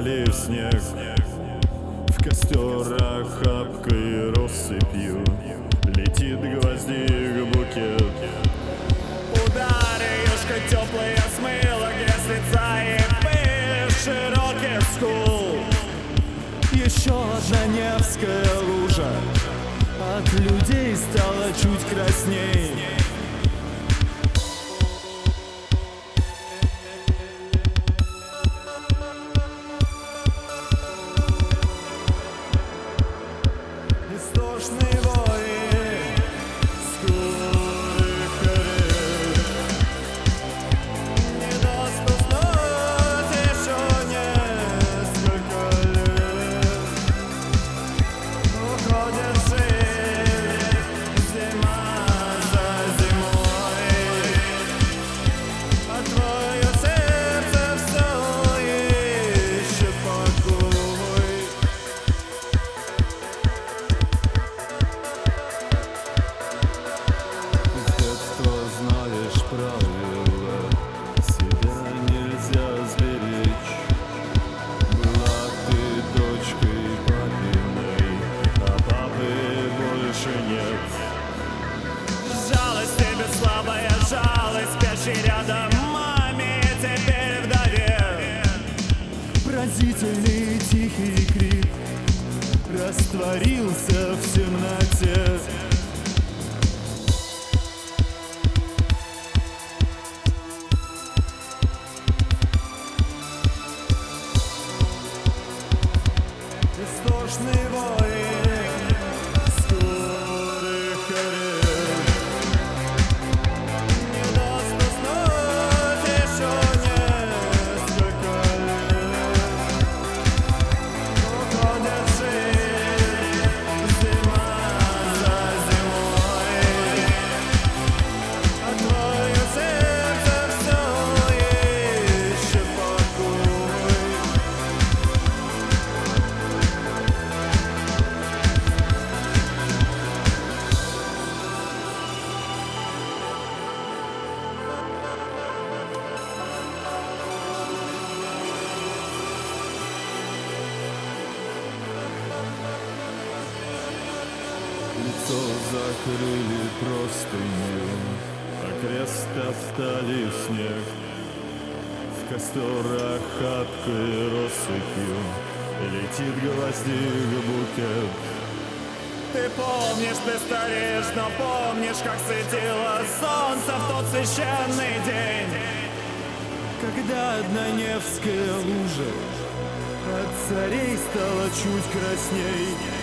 втоптали в снег, в костер охапкой россыпью летит гвоздик букет. Удары юшка теплые смыла, где с лица и пыль широких скул. Еще одна Невская лужа, от людей стало чуть красней. Истошный вой скорых карет не даст уснуть еще несколько лет. Уходит жизнь зима за зимой, а твое сердце все ищет покой. Знаешь правила, себя нельзя сберечь. Была ты дочкой папиной, а папы больше нет. Жалость тебе слабая, жалость спящей рядом маме, теперь вдове. Пронзительный тихий крик растворился в темноте. Истошный вой скорых карет не даст уснуть еще несколько лет. Уходит жизнь зима за зимой, а твое сердце все ищет покой. Лицо закрыли простынью, а крест топтали в снег. В костер охапкой россыпью летит гвоздик букет. Ты помнишь, ты стареешь, но помнишь, как светило солнце в тот священный день, Когда одна Невская лужа от царей стала чуть красней.